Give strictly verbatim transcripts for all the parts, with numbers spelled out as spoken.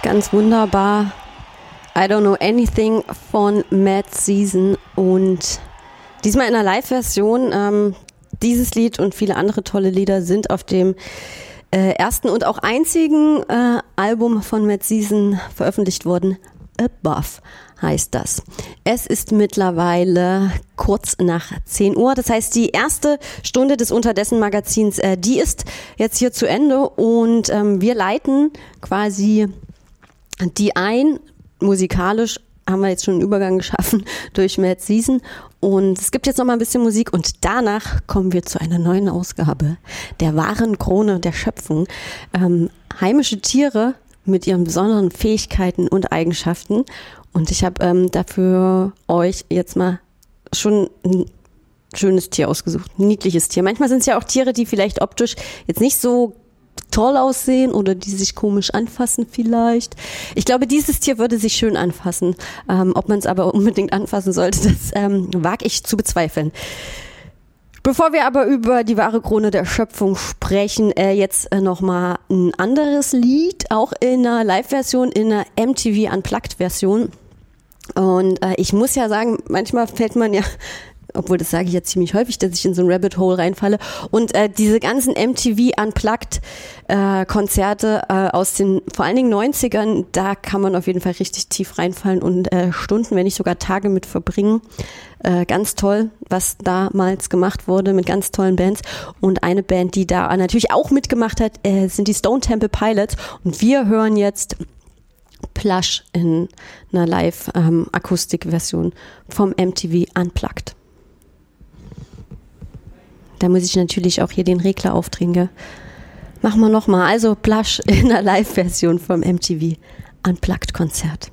Ganz wunderbar. I Don't Know Anything von Mad Season und diesmal in einer Live-Version. Ähm, dieses Lied und viele andere tolle Lieder sind auf dem äh, ersten und auch einzigen äh, Album von Mad Season veröffentlicht worden. Above heißt das. Es ist mittlerweile kurz nach zehn Uhr. Das heißt, die erste Stunde des Unterdessen-Magazins, äh, die ist jetzt hier zu Ende und ähm, wir leiten quasi die ein. Musikalisch haben wir jetzt schon einen Übergang geschaffen durch Mad Season und es gibt jetzt noch mal ein bisschen Musik und danach kommen wir zu einer neuen Ausgabe der wahren Krone der Schöpfung. Ähm, heimische Tiere mit ihren besonderen Fähigkeiten und Eigenschaften und ich habe ähm, dafür euch jetzt mal schon ein schönes Tier ausgesucht, ein niedliches Tier. Manchmal sind es ja auch Tiere, die vielleicht optisch jetzt nicht so toll aussehen oder die sich komisch anfassen vielleicht. Ich glaube, dieses Tier würde sich schön anfassen. Ähm, ob man es aber unbedingt anfassen sollte, das ähm, wage ich zu bezweifeln. Bevor wir aber über die wahre Krone der Schöpfung sprechen, äh, jetzt äh, nochmal ein anderes Lied, auch in einer Live-Version, in einer M T V Unplugged-Version. Und äh, ich muss ja sagen, manchmal fällt man ja, obwohl das sage ich ja ziemlich häufig, dass ich in so ein Rabbit Hole reinfalle. Und äh, diese ganzen M T V Unplugged äh, Konzerte äh, aus den vor allen Dingen neunzigern, da kann man auf jeden Fall richtig tief reinfallen und äh, Stunden, wenn nicht sogar Tage mit verbringen. Äh, ganz toll, was damals gemacht wurde mit ganz tollen Bands. Und eine Band, die da natürlich auch mitgemacht hat, äh, sind die Stone Temple Pilots. Und wir hören jetzt Plush in einer Live-Akustik-Version vom M T V Unplugged. Da muss ich natürlich auch hier den Regler aufdrehen, gell? Machen wir nochmal. Also Plush in der Live-Version vom M T V Unplugged-Konzert.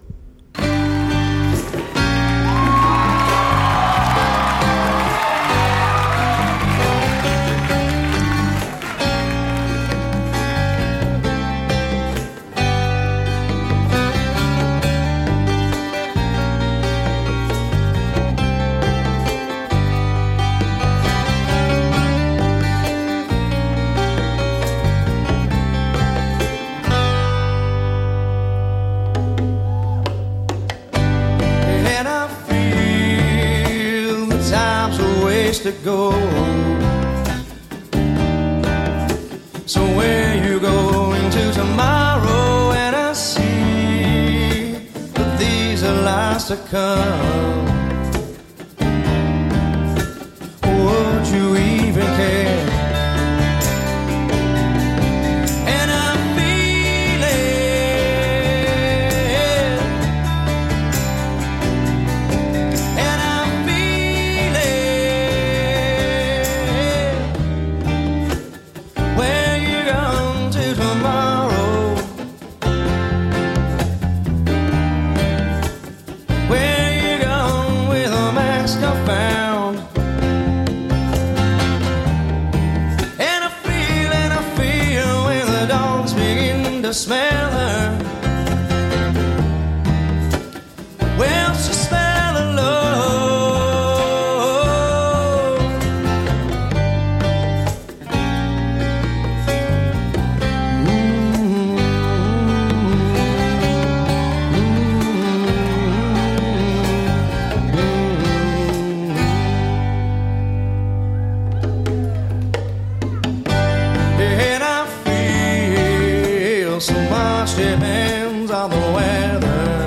To go. So where you going to tomorrow? And I see that these are lies to come. Would you even care? And I'm feeling, and I'm feeling. Where you going to tomorrow? Where you going with a mask I found? And I feel, and I feel when the dogs begin to smell her. Well, she smell of love. And I feel so much depends on the weather.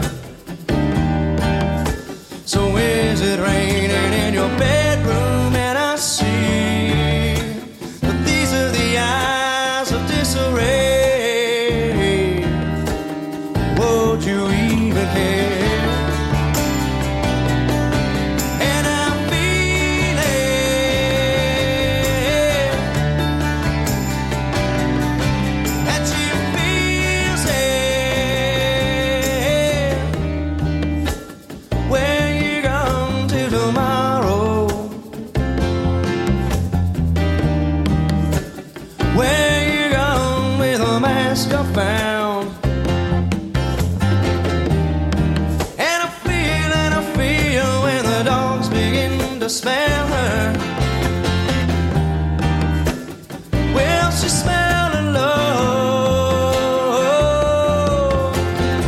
So is it raining in your bedroom? And I see that these are the eyes of disarray. Would you even care? And I'm feeling that you feel sad. Where you going to tomorrow? Where you going with a mask I found? And I feel, and I feel when the dogs begin to smell her. Well, she smell of love.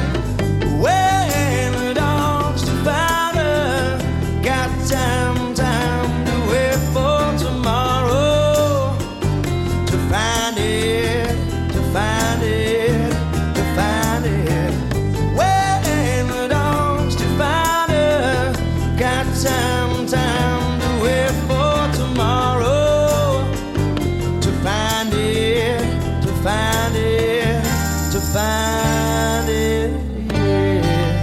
time, time to wait for tomorrow, to find it, to find it, to find it, yeah.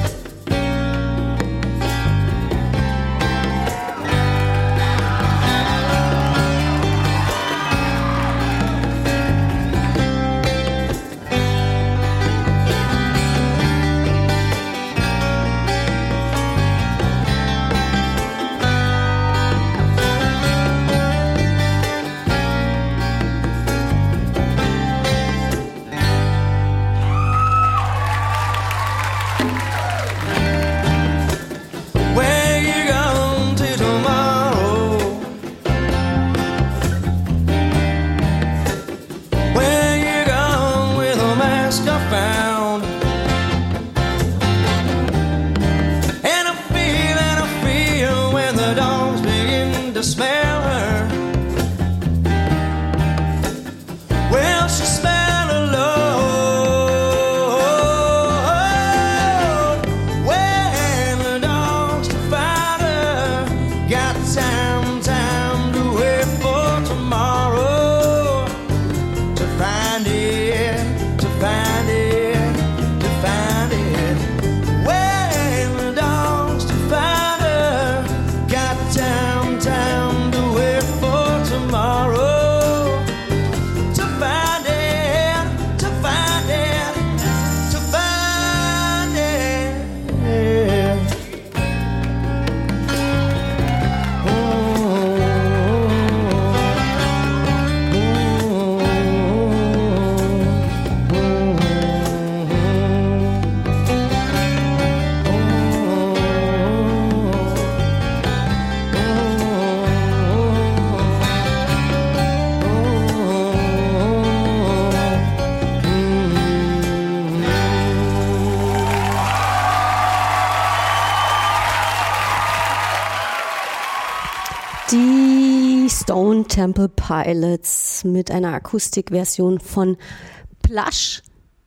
Stone Temple Pilots mit einer Akustikversion von Plush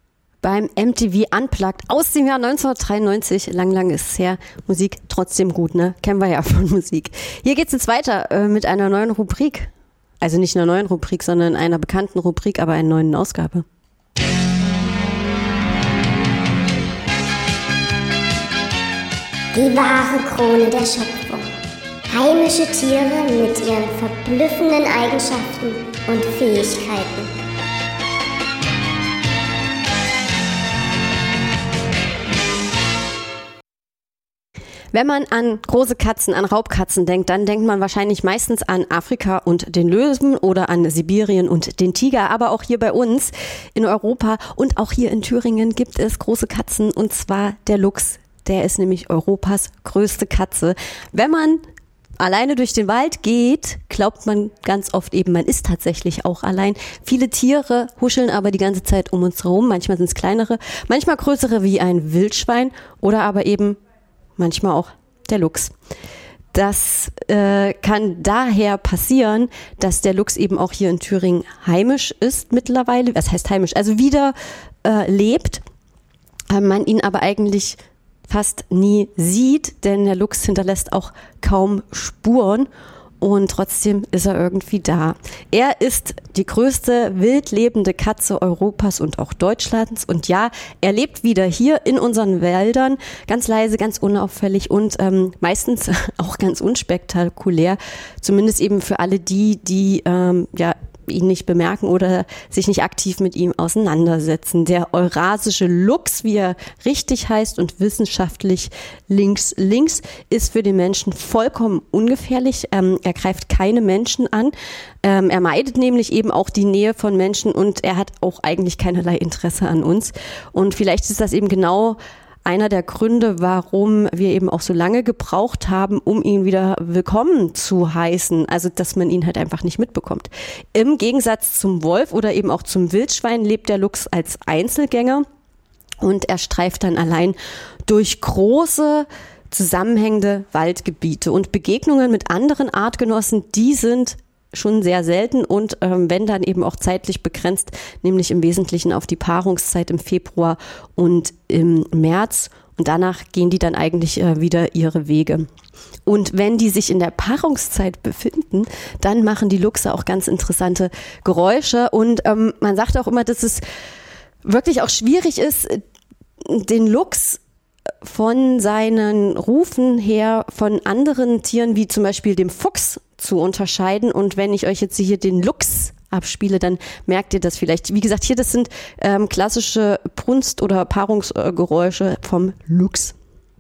beim M T V Unplugged aus dem Jahr neunzehnhundertdreiundneunzig. Lang, lang ist es her. Musik trotzdem gut, ne? Kennen wir ja von Musik. Hier geht's jetzt weiter äh, mit einer neuen Rubrik. Also nicht einer neuen Rubrik, sondern einer bekannten Rubrik, aber einer neuen Ausgabe. Die wahre Krone der Schöpfung. Heimische Tiere mit ihren verblüffenden Eigenschaften und Fähigkeiten. Wenn man an große Katzen, an Raubkatzen denkt, dann denkt man wahrscheinlich meistens an Afrika und den Löwen oder an Sibirien und den Tiger. Aber auch hier bei uns in Europa und auch hier in Thüringen gibt es große Katzen, und zwar der Luchs. Der ist nämlich Europas größte Katze. Wenn man alleine durch den Wald geht, glaubt man ganz oft eben, man ist tatsächlich auch allein. Viele Tiere huscheln aber die ganze Zeit um uns herum. Manchmal sind es kleinere, manchmal größere wie ein Wildschwein oder aber eben manchmal auch der Luchs. Das äh, kann daher passieren, dass der Luchs eben auch hier in Thüringen heimisch ist mittlerweile. Was heißt heimisch? Also wieder äh, lebt, äh, man ihn aber eigentlich fast nie sieht, denn der Luchs hinterlässt auch kaum Spuren und trotzdem ist er irgendwie da. Er ist die größte wild lebende Katze Europas und auch Deutschlands, und ja, er lebt wieder hier in unseren Wäldern, ganz leise, ganz unauffällig und ähm, meistens auch ganz unspektakulär, zumindest eben für alle die, die ähm, ja ihn nicht bemerken oder sich nicht aktiv mit ihm auseinandersetzen. Der eurasische Luchs, wie er richtig heißt und wissenschaftlich links links, ist für den Menschen vollkommen ungefährlich. Ähm, er greift keine Menschen an. Ähm, er meidet nämlich eben auch die Nähe von Menschen und er hat auch eigentlich keinerlei Interesse an uns. Und vielleicht ist das eben genau einer der Gründe, warum wir eben auch so lange gebraucht haben, um ihn wieder willkommen zu heißen. Also, dass man ihn halt einfach nicht mitbekommt. Im Gegensatz zum Wolf oder eben auch zum Wildschwein lebt der Luchs als Einzelgänger und er streift dann allein durch große, zusammenhängende Waldgebiete. Und Begegnungen mit anderen Artgenossen, die sind schon sehr selten und ähm, wenn dann eben auch zeitlich begrenzt, nämlich im Wesentlichen auf die Paarungszeit im Februar und im März. Und danach gehen die dann eigentlich äh, wieder ihre Wege. Und wenn die sich in der Paarungszeit befinden, dann machen die Luchse auch ganz interessante Geräusche. Und ähm, man sagt auch immer, dass es wirklich auch schwierig ist, den Luchs von seinen Rufen her von anderen Tieren, wie zum Beispiel dem Fuchs, zu unterscheiden. Und wenn ich euch jetzt hier den Luchs abspiele, dann merkt ihr das vielleicht. Wie gesagt, hier, das sind ähm, klassische Brunst- oder Paarungsgeräusche vom Luchs.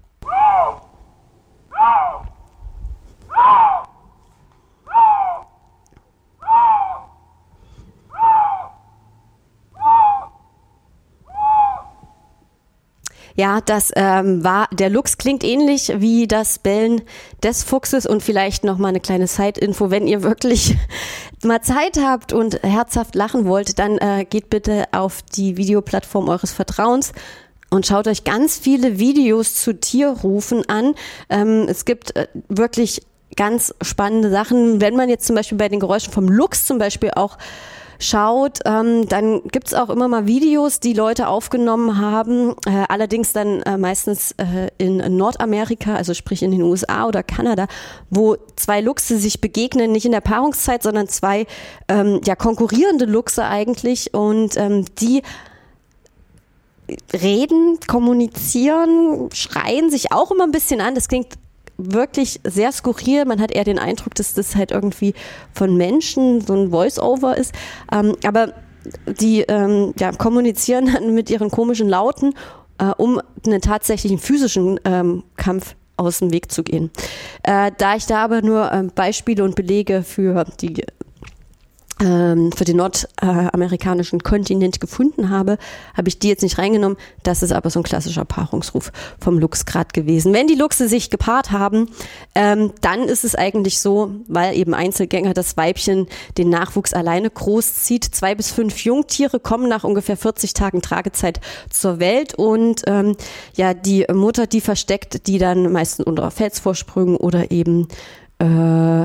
Ja, das ähm, war, der Luchs klingt ähnlich wie das Bellen des Fuchses. Und vielleicht noch mal eine kleine Side-Info, wenn ihr wirklich mal Zeit habt und herzhaft lachen wollt, dann äh, geht bitte auf die Videoplattform eures Vertrauens und schaut euch ganz viele Videos zu Tierrufen an. Ähm, es gibt äh, wirklich ganz spannende Sachen. Wenn man jetzt zum Beispiel bei den Geräuschen vom Luchs zum Beispiel auch schaut, ähm, dann gibt's auch immer mal Videos, die Leute aufgenommen haben, äh, allerdings dann äh, meistens äh, in Nordamerika, also sprich in den U S A oder Kanada, wo zwei Luchse sich begegnen, nicht in der Paarungszeit, sondern zwei ähm, ja konkurrierende Luchse eigentlich, und ähm, die reden, kommunizieren, schreien sich auch immer ein bisschen an. Das klingt wirklich sehr skurril. Man hat eher den Eindruck, dass das halt irgendwie von Menschen so ein Voice-Over ist. Ähm, aber die ähm, ja, kommunizieren dann mit ihren komischen Lauten, äh, um einen tatsächlichen physischen ähm, Kampf aus dem Weg zu gehen. Äh, da ich da aber nur äh, Beispiele und Belege für die für den nordamerikanischen Kontinent gefunden habe, habe ich die jetzt nicht reingenommen. Das ist aber so ein klassischer Paarungsruf vom Luchs gerade gewesen. Wenn die Luchse sich gepaart haben, ähm, dann ist es eigentlich so, weil eben Einzelgänger das Weibchen den Nachwuchs alleine großzieht. Zwei bis fünf Jungtiere kommen nach ungefähr vierzig Tagen Tragezeit zur Welt, und ähm, ja, die Mutter, die versteckt die dann meistens unter Felsvorsprüngen oder eben äh,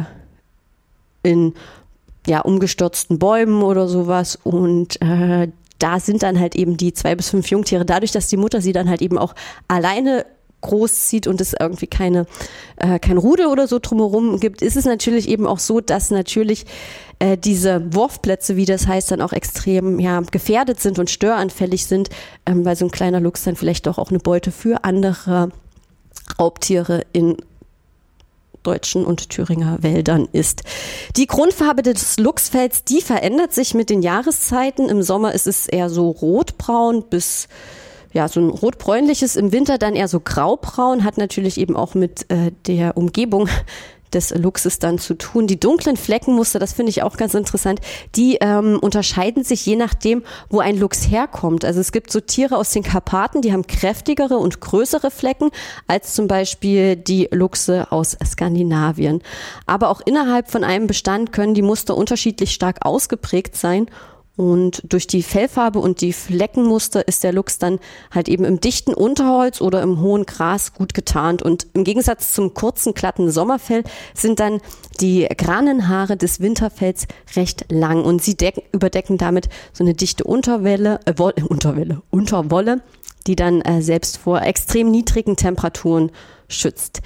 in ja, umgestürzten Bäumen oder sowas, und äh, da sind dann halt eben die zwei bis fünf Jungtiere. Dadurch, dass die Mutter sie dann halt eben auch alleine großzieht und es irgendwie keine äh, kein Rudel oder so drumherum gibt, ist es natürlich eben auch so, dass natürlich äh, diese Wurfplätze, wie das heißt, dann auch extrem ja gefährdet sind und störanfällig sind, ähm, weil so ein kleiner Luchs dann vielleicht doch auch eine Beute für andere Raubtiere in deutschen und Thüringer Wäldern ist. Die Grundfarbe des Luchsfells, die verändert sich mit den Jahreszeiten. Im Sommer ist es eher so rotbraun bis ja so ein rotbräunliches, im Winter dann eher so graubraun, hat natürlich eben auch mit äh, der Umgebung des Luchses dann zu tun. Die dunklen Fleckenmuster, das finde ich auch ganz interessant, die ähm, unterscheiden sich je nachdem, wo ein Luchs herkommt. Also es gibt so Tiere aus den Karpaten, die haben kräftigere und größere Flecken als zum Beispiel die Luchse aus Skandinavien. Aber auch innerhalb von einem Bestand können die Muster unterschiedlich stark ausgeprägt sein. Und durch die Fellfarbe und die Fleckenmuster ist der Luchs dann halt eben im dichten Unterholz oder im hohen Gras gut getarnt. Und im Gegensatz zum kurzen, glatten Sommerfell sind dann die Granenhaare des Winterfells recht lang. Und sie decken, überdecken damit so eine dichte Unterwelle, äh, Wolle, Unterwelle, Unterwolle, die dann äh, selbst vor extrem niedrigen Temperaturen schützt.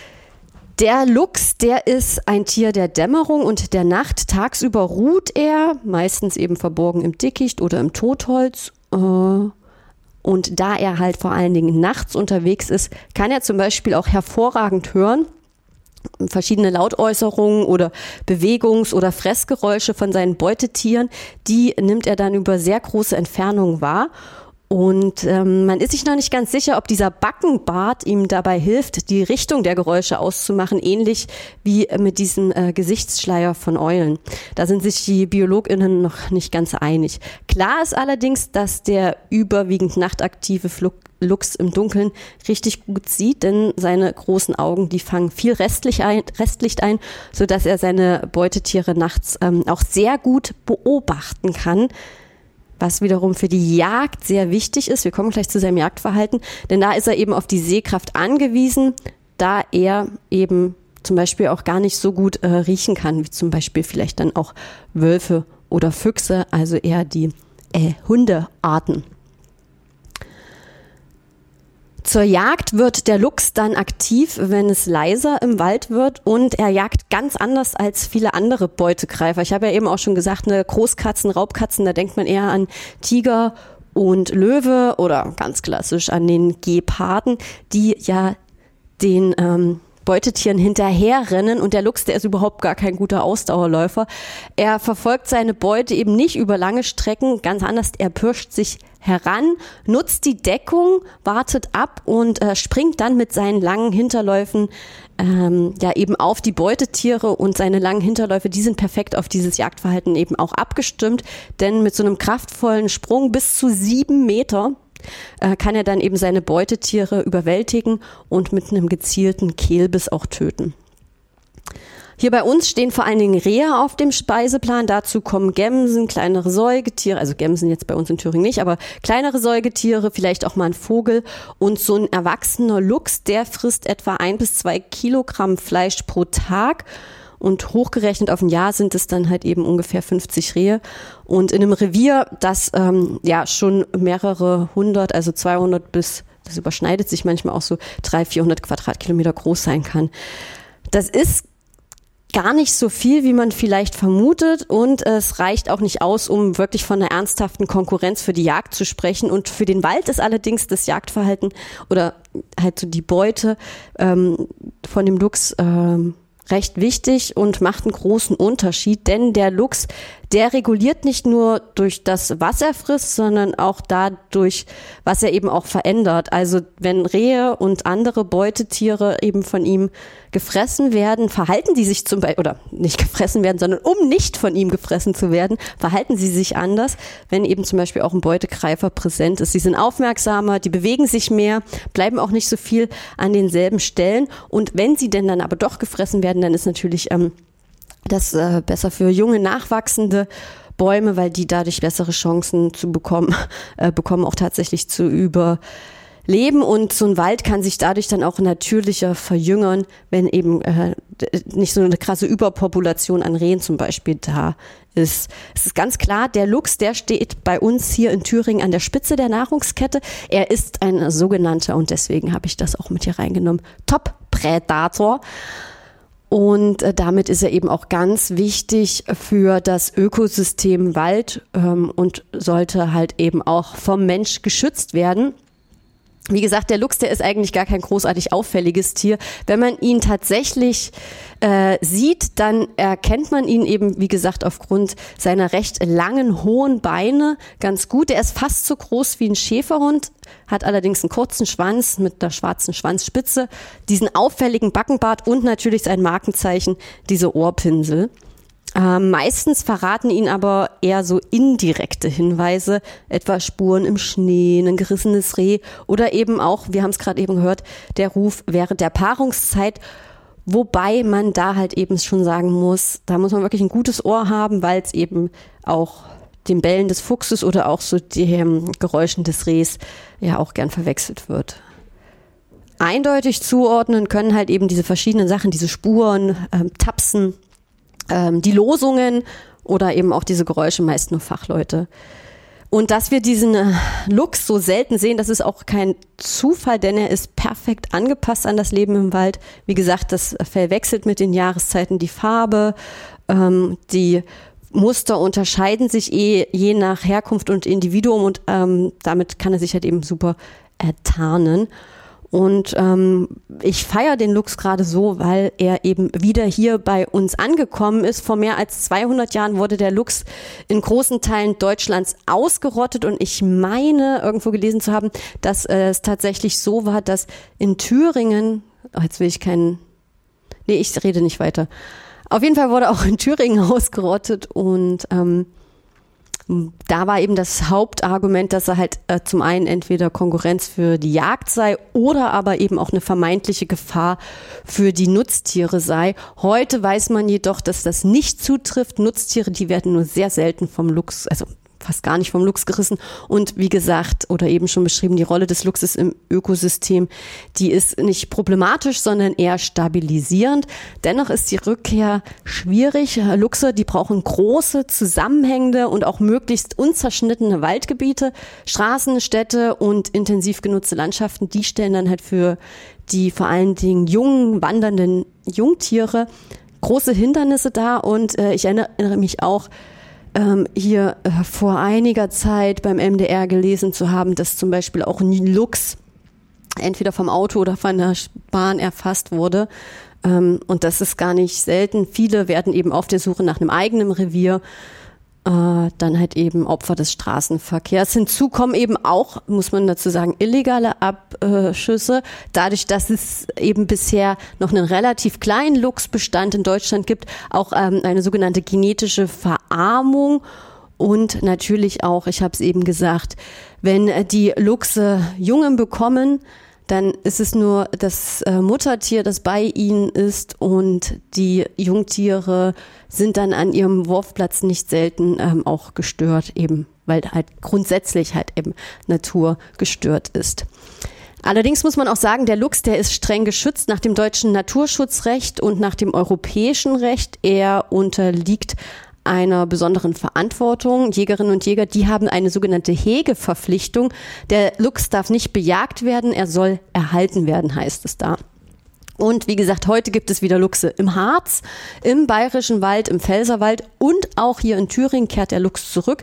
Der Luchs, der ist ein Tier der Dämmerung und der Nacht. Tagsüber ruht er, meistens eben verborgen im Dickicht oder im Totholz. Und da er halt vor allen Dingen nachts unterwegs ist, kann er zum Beispiel auch hervorragend hören. Verschiedene Lautäußerungen oder Bewegungs- oder Fressgeräusche von seinen Beutetieren, die nimmt er dann über sehr große Entfernungen wahr. Und ähm, man ist sich noch nicht ganz sicher, ob dieser Backenbart ihm dabei hilft, die Richtung der Geräusche auszumachen, ähnlich wie mit diesem äh, Gesichtsschleier von Eulen. Da sind sich die BiologInnen noch nicht ganz einig. Klar ist allerdings, dass der überwiegend nachtaktive Flug Luchs im Dunkeln richtig gut sieht, denn seine großen Augen, die fangen viel Restlicht ein, Restlicht ein, sodass er seine Beutetiere nachts ähm, auch sehr gut beobachten kann. Was wiederum für die Jagd sehr wichtig ist. Wir kommen gleich zu seinem Jagdverhalten, denn da ist er eben auf die Sehkraft angewiesen, da er eben zum Beispiel auch gar nicht so gut äh, riechen kann, wie zum Beispiel vielleicht dann auch Wölfe oder Füchse, also eher die äh, Hundearten. Zur Jagd wird der Luchs dann aktiv, wenn es leiser im Wald wird, und er jagt ganz anders als viele andere Beutegreifer. Ich habe ja eben auch schon gesagt, ne, Großkatzen, Raubkatzen, da denkt man eher an Tiger und Löwe oder ganz klassisch an den Geparden, die ja den ähm, Beutetieren hinterherrennen, und der Luchs, der ist überhaupt gar kein guter Ausdauerläufer. Er verfolgt seine Beute eben nicht über lange Strecken, ganz anders, er pirscht sich heran, nutzt die Deckung, wartet ab und äh, springt dann mit seinen langen Hinterläufen ähm, ja eben auf die Beutetiere, und seine langen Hinterläufe, die sind perfekt auf dieses Jagdverhalten eben auch abgestimmt, denn mit so einem kraftvollen Sprung bis zu sieben Meter äh, kann er dann eben seine Beutetiere überwältigen und mit einem gezielten Kehlbiss auch töten. Hier bei uns stehen vor allen Dingen Rehe auf dem Speiseplan. Dazu kommen Gämsen, kleinere Säugetiere, also Gämsen jetzt bei uns in Thüringen nicht, aber kleinere Säugetiere, vielleicht auch mal ein Vogel. Und so ein erwachsener Luchs, der frisst etwa ein bis zwei Kilogramm Fleisch pro Tag. Und hochgerechnet auf ein Jahr sind es dann halt eben ungefähr fünfzig Rehe. Und in einem Revier, das ähm, ja schon mehrere hundert, also zweihundert bis, das überschneidet sich manchmal auch so, dreihundert, vierhundert Quadratkilometer groß sein kann. Das ist gar nicht so viel, wie man vielleicht vermutet, und es reicht auch nicht aus, um wirklich von einer ernsthaften Konkurrenz für die Jagd zu sprechen. Und für den Wald ist allerdings das Jagdverhalten oder halt so die Beute ähm, von dem Luchs ähm, recht wichtig und macht einen großen Unterschied, denn der Luchs, der reguliert nicht nur durch das, was er frisst, sondern auch dadurch, was er eben auch verändert. Also wenn Rehe und andere Beutetiere eben von ihm gefressen werden, verhalten die sich zum Beispiel, oder nicht gefressen werden, sondern um nicht von ihm gefressen zu werden, verhalten sie sich anders, wenn eben zum Beispiel auch ein Beutegreifer präsent ist. Sie sind aufmerksamer, die bewegen sich mehr, bleiben auch nicht so viel an denselben Stellen, und wenn sie denn dann aber doch gefressen werden, dann ist natürlich ähm, das äh, besser für junge, nachwachsende Bäume, weil die dadurch bessere Chancen zu bekommen, äh, bekommen auch tatsächlich zu überleben. Und so ein Wald kann sich dadurch dann auch natürlicher verjüngern, wenn eben äh, nicht so eine krasse Überpopulation an Rehen zum Beispiel da ist. Es ist ganz klar, der Luchs, der steht bei uns hier in Thüringen an der Spitze der Nahrungskette. Er ist ein sogenannter, und deswegen habe ich das auch mit hier reingenommen, Top-Prädator. Und äh, damit ist er eben auch ganz wichtig für das Ökosystem Wald ähm, und sollte halt eben auch vom Mensch geschützt werden. Wie gesagt, der Luchs, der ist eigentlich gar kein großartig auffälliges Tier. Wenn man ihn tatsächlich äh, sieht, dann erkennt man ihn eben, wie gesagt, aufgrund seiner recht langen, hohen Beine ganz gut. Er ist fast so groß wie ein Schäferhund, hat allerdings einen kurzen Schwanz mit einer schwarzen Schwanzspitze, diesen auffälligen Backenbart und natürlich sein Markenzeichen, diese Ohrpinsel. Ähm, meistens verraten ihn aber eher so indirekte Hinweise, etwa Spuren im Schnee, ein gerissenes Reh oder eben auch, wir haben es gerade eben gehört, der Ruf während der Paarungszeit, wobei man da halt eben schon sagen muss, da muss man wirklich ein gutes Ohr haben, weil es eben auch den Bellen des Fuchses oder auch so den Geräuschen des Rehs ja auch gern verwechselt wird. Eindeutig zuordnen können halt eben diese verschiedenen Sachen, diese Spuren, ähm, Tapsen, die Losungen oder eben auch diese Geräusche, meist nur Fachleute. Und dass wir diesen Luchs so selten sehen, das ist auch kein Zufall, denn er ist perfekt angepasst an das Leben im Wald. Wie gesagt, das Fell wechselt mit den Jahreszeiten, die Farbe, ähm, die Muster unterscheiden sich eh je nach Herkunft und Individuum, und ähm, damit kann er sich halt eben super ertarnen. Und ähm, ich feiere den Luchs gerade so, weil er eben wieder hier bei uns angekommen ist. Vor mehr als zweihundert Jahren wurde der Luchs in großen Teilen Deutschlands ausgerottet, und ich meine, irgendwo gelesen zu haben, dass äh, es tatsächlich so war, dass in Thüringen, oh, jetzt will ich keinen, nee, ich rede nicht weiter. Auf jeden Fall wurde auch in Thüringen ausgerottet, und ähm, da war eben das Hauptargument, dass er halt äh, zum einen entweder Konkurrenz für die Jagd sei oder aber eben auch eine vermeintliche Gefahr für die Nutztiere sei. Heute weiß man jedoch, dass das nicht zutrifft. Nutztiere, die werden nur sehr selten vom Luchs, also fast gar nicht vom Luchs gerissen. Und wie gesagt, oder eben schon beschrieben, die Rolle des Luchses im Ökosystem, die ist nicht problematisch, sondern eher stabilisierend. Dennoch ist die Rückkehr schwierig. Luchse, die brauchen große, zusammenhängende und auch möglichst unzerschnittene Waldgebiete, Straßen, Städte und intensiv genutzte Landschaften. Die stellen dann halt für die vor allen Dingen jungen, wandernden Jungtiere große Hindernisse dar. Und äh, ich erinnere mich auch, Ähm, hier äh, vor einiger Zeit beim M D R gelesen zu haben, dass zum Beispiel auch ein Luchs entweder vom Auto oder von der Bahn erfasst wurde. Ähm, und das ist gar nicht selten. Viele werden eben auf der Suche nach einem eigenen Revier äh, dann halt eben Opfer des Straßenverkehrs. Hinzu kommen eben auch, muss man dazu sagen, illegale Abschüsse. Dadurch, dass es eben bisher noch einen relativ kleinen Luchsbestand in Deutschland gibt, auch ähm, eine sogenannte genetische Verarmung und natürlich auch, ich habe es eben gesagt, wenn die Luchse Jungen bekommen, dann ist es nur das äh, Muttertier, das bei ihnen ist, und die Jungtiere sind dann an ihrem Wurfplatz nicht selten ähm, auch gestört, eben weil halt grundsätzlich halt eben Natur gestört ist. Allerdings muss man auch sagen, der Luchs, der ist streng geschützt nach dem deutschen Naturschutzrecht und nach dem europäischen Recht. Er unterliegt einer besonderen Verantwortung. Jägerinnen und Jäger, die haben eine sogenannte Hegeverpflichtung. Der Luchs darf nicht bejagt werden, er soll erhalten werden, heißt es da. Und wie gesagt, heute gibt es wieder Luchse im Harz, im Bayerischen Wald, im Pfälzerwald und auch hier in Thüringen kehrt der Luchs zurück.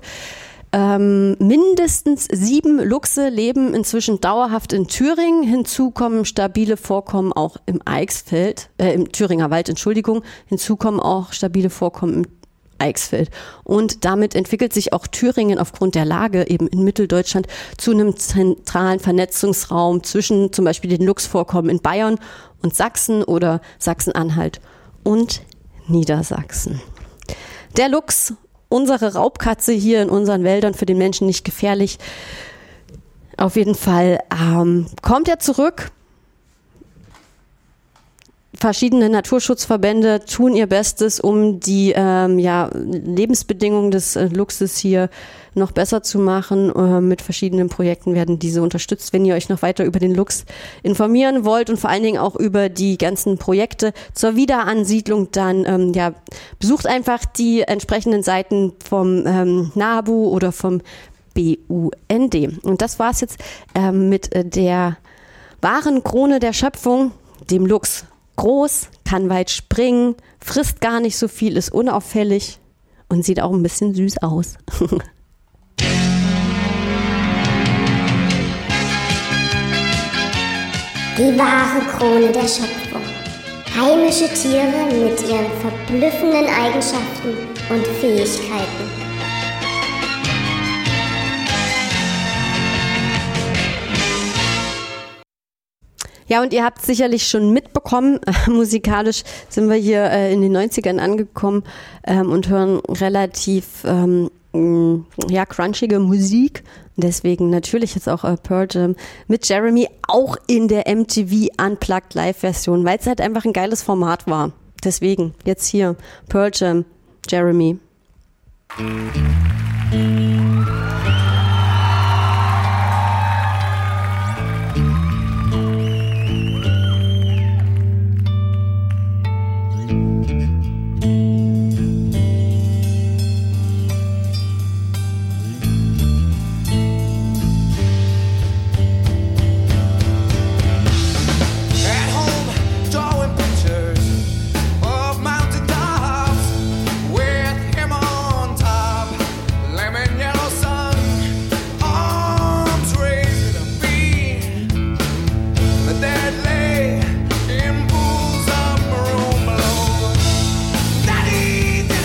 Ähm, mindestens sieben Luchse leben inzwischen dauerhaft in Thüringen. Hinzu kommen stabile Vorkommen auch im Eichsfeld, äh, im Thüringer Wald, Entschuldigung. Hinzu kommen auch stabile Vorkommen im Eichsfeld. Und damit entwickelt sich auch Thüringen aufgrund der Lage eben in Mitteldeutschland zu einem zentralen Vernetzungsraum zwischen zum Beispiel den Luchsvorkommen in Bayern und Sachsen oder Sachsen-Anhalt und Niedersachsen. Der Luchs, unsere Raubkatze hier in unseren Wäldern, für den Menschen nicht gefährlich. Auf jeden Fall ähm, kommt er zurück. Verschiedene Naturschutzverbände tun ihr Bestes, um die ähm, ja, Lebensbedingungen des äh, Luchses hier noch besser zu machen. Äh, mit verschiedenen Projekten werden diese unterstützt. Wenn ihr euch noch weiter über den Luchs informieren wollt und vor allen Dingen auch über die ganzen Projekte zur Wiederansiedlung, dann ähm, ja, besucht einfach die entsprechenden Seiten vom ähm, NABU oder vom B U N D. Und das war's jetzt ähm, mit äh, der wahren Krone der Schöpfung, dem Luchs. Groß, kann weit springen, frisst gar nicht so viel, ist unauffällig und sieht auch ein bisschen süß aus. Die wahre Krone der Schöpfung. Heimische Tiere mit ihren verblüffenden Eigenschaften und Fähigkeiten. Ja, und ihr habt sicherlich schon mitbekommen, äh, musikalisch sind wir hier äh, in den neunzigern angekommen ähm, und hören relativ ähm, mh, ja, crunchige Musik. Deswegen natürlich jetzt auch äh, Pearl Jam mit Jeremy, auch in der M T V Unplugged Live-Version, weil es halt einfach ein geiles Format war. Deswegen jetzt hier Pearl Jam, Jeremy. Daddy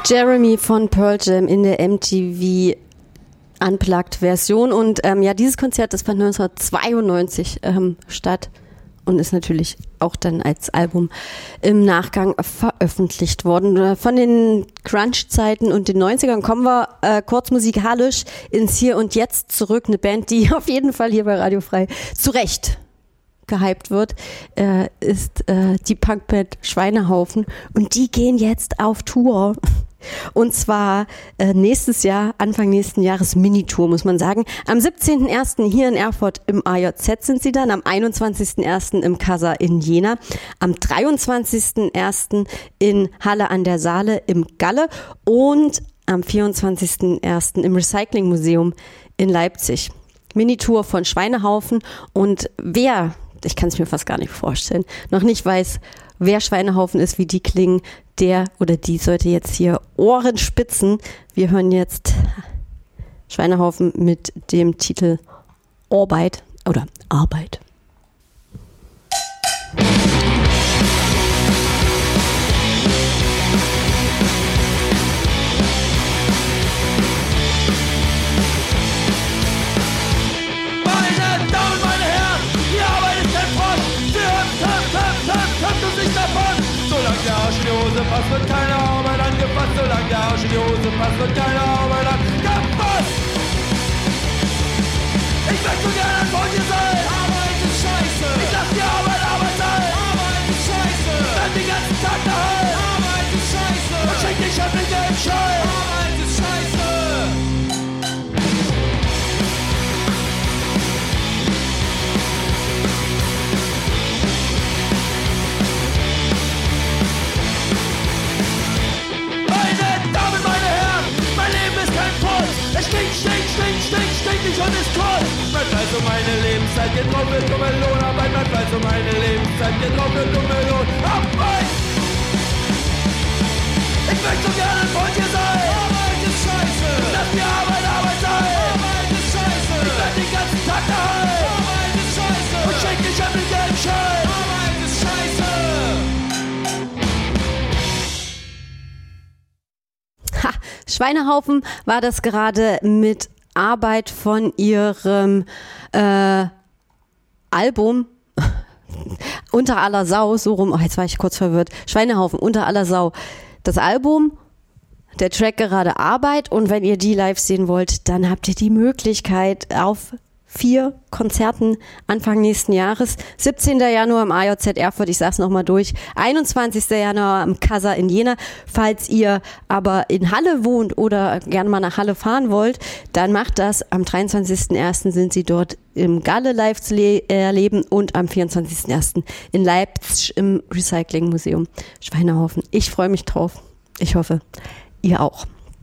Jeremy von Pearl Jam in der M T V Unplugged-Version. Und ähm, ja, dieses Konzert, das fand neunzehnhundertzweiundneunzig ähm, statt und ist natürlich auch dann als Album im Nachgang veröffentlicht worden. Von den Crunch-Zeiten und den neunzigern kommen wir äh, kurz musikalisch ins Hier und Jetzt zurück. Eine Band, die auf jeden Fall hier bei Radio Frei zu Recht gehypt wird, äh, ist äh, die Punkband Schweinehaufen. Und die gehen jetzt auf Tour. Und zwar äh, nächstes Jahr, Anfang nächsten Jahres Minitour, muss man sagen. Am siebzehnten ersten hier in Erfurt im A J Z sind sie dann, am einundzwanzigsten ersten im Casa in Jena, am dreiundzwanzigsten ersten in Halle an der Saale im Galle und am vierundzwanzigsten ersten im Recycling-Museum in Leipzig. Minitour von Schweinehaufen, und wer, ich kann es mir fast gar nicht vorstellen, noch nicht weiß, wer Schweinehaufen ist, wie die klingen, der oder die sollte jetzt hier Ohren spitzen. Wir hören jetzt Schweinehaufen mit dem Titel Arbeit oder Arbeit. Passt, wird keine Arbeit angefasst, solange der Arsch in die Hose passt, wird keine Arbeit angefasst. Ich möchte so gerne ein Freund hier sein. Arbeit ist scheiße. Ich lass die Arbeit Arbeit sein. Arbeit ist scheiße. Ich bleib den ganzen Tag daheim. Arbeit ist scheiße. Und schick dich an mich im Schein. Arbeit ist scheiße. Stink, stink, stink, stink, stinkig und ist cool. Man weiß um meine Lebenszeit, geht drauf mit dumme Lohnarbeit. Man weiß um meine Lebenszeit, geht drauf mit dumme Lohnarbeit. Ich möchte so gerne ein Freund hier sein. Arbeit ist scheiße. Lass die Arbeit Arbeit sein. Arbeit ist scheiße. Ich bleib den ganzen Tag daheim. Arbeit ist scheiße. Und schenk dich an den gelben Schein. Arbeit ist scheiße. Ha, Schweinehaufen war das gerade mit Arbeit von ihrem äh, Album Unter aller Sau, so rum, oh, jetzt war ich kurz verwirrt, Schweinehaufen, Unter aller Sau. Das Album, der Track gerade Arbeit, und wenn ihr die live sehen wollt, dann habt ihr die Möglichkeit auf vier Konzerten Anfang nächsten Jahres. siebzehnten Januar im A J Z Erfurt, ich sag's nochmal durch. einundzwanzigsten Januar im Casa in Jena. Falls ihr aber in Halle wohnt oder gerne mal nach Halle fahren wollt, dann macht das. Am dreiundzwanzigsten ersten sind sie dort im Galle live zu le- erleben und am vierundzwanzigsten ersten in Leipzig im Recycling-Museum Schweinehaufen. Ich freue mich drauf. Ich hoffe, ihr auch.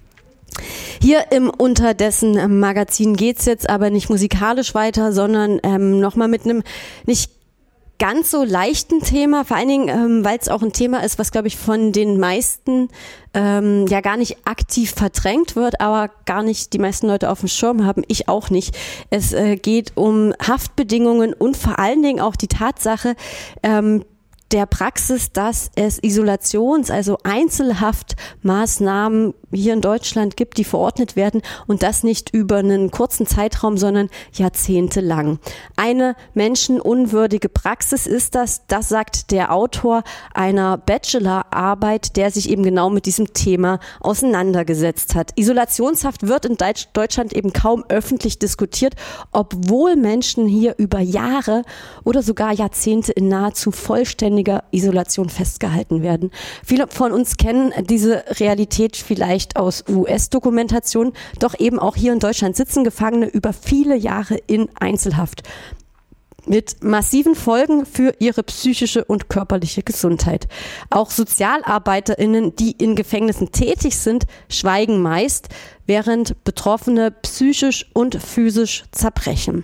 Hier im Unterdessen Magazin geht's jetzt aber nicht musikalisch weiter, sondern ähm, nochmal mit einem nicht ganz so leichten Thema, vor allen Dingen, ähm, weil es auch ein Thema ist, was, glaube ich, von den meisten ähm, ja gar nicht aktiv verdrängt wird, aber gar nicht die meisten Leute auf dem Schirm haben, ich auch nicht. Es äh, geht um Haftbedingungen und vor allen Dingen auch die Tatsache, ähm, der Praxis, dass es Isolations-, also Einzelhaftmaßnahmen hier in Deutschland gibt, die verordnet werden, und das nicht über einen kurzen Zeitraum, sondern jahrzehntelang. Eine menschenunwürdige Praxis ist das, das sagt der Autor einer Bachelorarbeit, der sich eben genau mit diesem Thema auseinandergesetzt hat. Isolationshaft wird in Deutschland eben kaum öffentlich diskutiert, obwohl Menschen hier über Jahre oder sogar Jahrzehnte in nahezu vollständiger Isolation festgehalten werden. Viele von uns kennen diese Realität vielleicht aus U S-Dokumentationen, doch eben auch hier in Deutschland sitzen Gefangene über viele Jahre in Einzelhaft mit massiven Folgen für ihre psychische und körperliche Gesundheit. Auch SozialarbeiterInnen, die in Gefängnissen tätig sind, schweigen meist, während Betroffene psychisch und physisch zerbrechen.